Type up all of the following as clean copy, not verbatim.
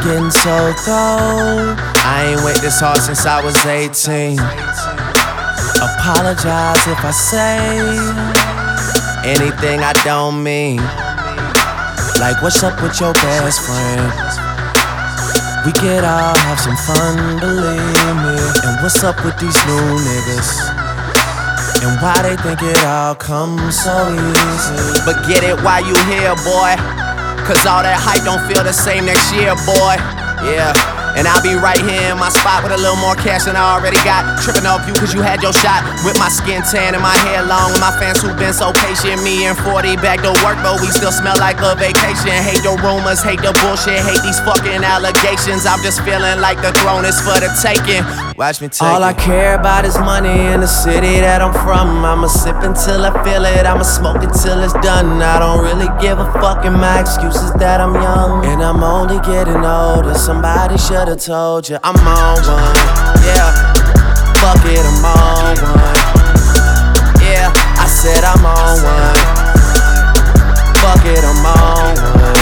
getting so cold. I ain't wait this hard since I was 18. Apologize if I say anything I don't mean. Like, what's up with your best friend? We could all have some fun, believe me. And what's up with these new niggas? And why they think it all comes so easy? But get it while you here, boy, cause all that hype don't feel the same next year, boy. Yeah. And I'll be right here in my spot with a little more cash than I already got. Tripping off you cause you had your shot. With my skin tan and my hair long. And my fans who been so patient. Me and 40 back to work, but we still smell like a vacation. Hate the rumors, hate the bullshit, hate these fucking allegations. I'm just feeling like the throne is for the taking. Watch me take all I care about is money in the city that I'm from. I'ma sip until I feel it, I'ma smoke it till it's done. I don't really give a fuck, and my excuse is that I'm young. And I'm only getting older, somebody should've told you I'm on one. Yeah, fuck it, I'm on one. Yeah, I said I'm on one. Fuck it, I'm on one.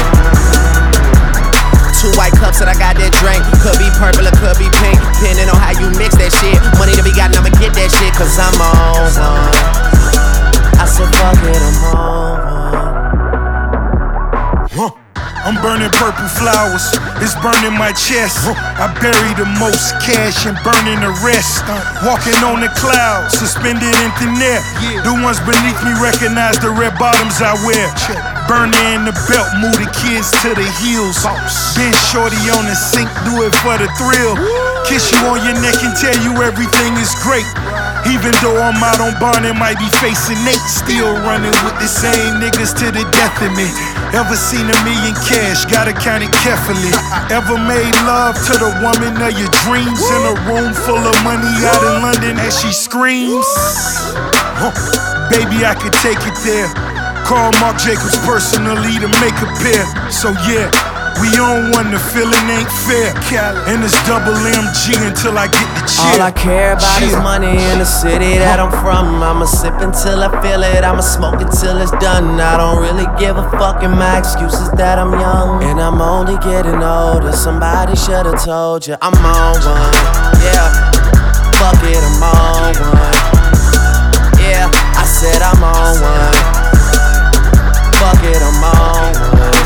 2 white cups that I got that drink. Could be purple or could be pink, depending on how you mix that shit. Money to be gotten, I'ma get that shit, cause I'm on one. I said fuck it, I'm on one. I'm burning purple flowers, it's burning my chest. I bury the most cash and burning the rest. Walking on the clouds, suspended in thin air. The ones beneath me recognize the red bottoms I wear. Burning in the belt, move the kids to the heels. Been shorty on the sink, do it for the thrill. Kiss you on your neck and tell you everything is great. Even though I'm out on bond and might be facing Nate, still running with the same niggas to the death of me. Ever seen $1 million cash, gotta count it carefully. Ever made love to the woman of your dreams in a room full of money out in London as she screams? Baby, I could take it there. Call Marc Jacobs personally to make a pair. So yeah, we on one, the feeling ain't fair. And it's double MG until I get the chill. All I care about is money in the city that I'm from. I'ma sip until I feel it, I'ma smoke it till it's done. I don't really give a fuck, and my excuse is that I'm young. And I'm only getting older, somebody should've told you I'm on one. Yeah, fuck it, I'm on one. Yeah, I said I'm on one. Fuck it, I'm on one.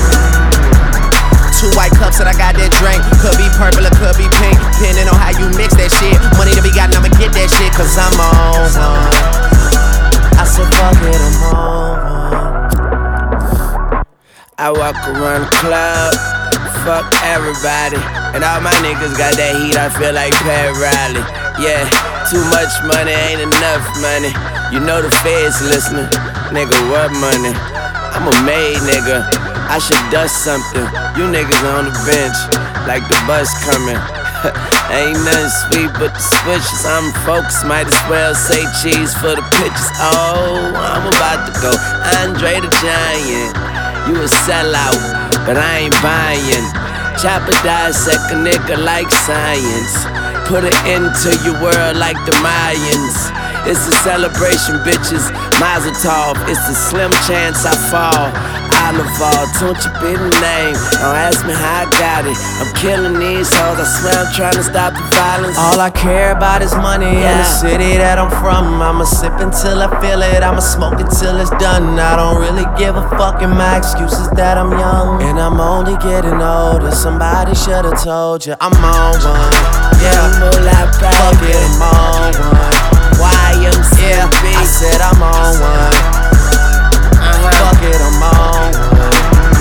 2 white cups that I got that drink. Could be purple or could be pink, depending on how you mix that shit. Money to be gotten, I'ma get that shit, cause I'm on one. I said fuck it, I'm on one. I walk around the club, fuck everybody. And all my niggas got that heat, I feel like Pat Riley. Yeah, too much money ain't enough money. You know the feds listening. Nigga, what money? I'm a made nigga, I should dust something. You niggas on the bench, like the bus coming. Ain't nothing sweet but the switches. I'm focused, might as well say cheese for the pitches. Oh, I'm about to go Andre the Giant. You a sellout, but I ain't buying. Chopper dissect a nigga like science. Put it into your world like the Mayans. It's a celebration, bitches. Mazel tov, it's a slim chance I fall. Oliver, don't you be the name. Don't ask me how I got it. I'm killing these hoes, I swear I'm trying to stop the violence. All I care about is money in the city that I'm from. I'ma sip until I feel it, I'ma smoke it till it's done. I don't really give a fuck, and my excuse is that I'm young. And I'm only getting older, somebody should've told you I'm on one. Yeah, fuck it, I'm on one. Yeah, I said I'm on one. Fuck it, I'm on one.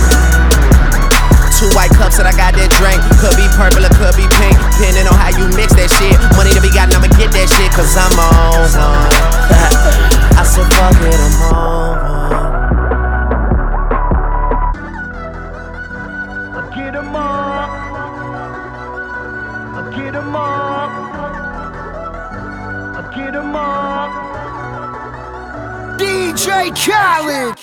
2 white cups that I got that drink. Could be purple or could be pink, depending on how you mix that shit. Money to be gotten, I'ma get that shit, cause I'm on one. I said fuck it, I'm on one. I get 'em all. I get 'em all. I get 'em all. DJ Khaled.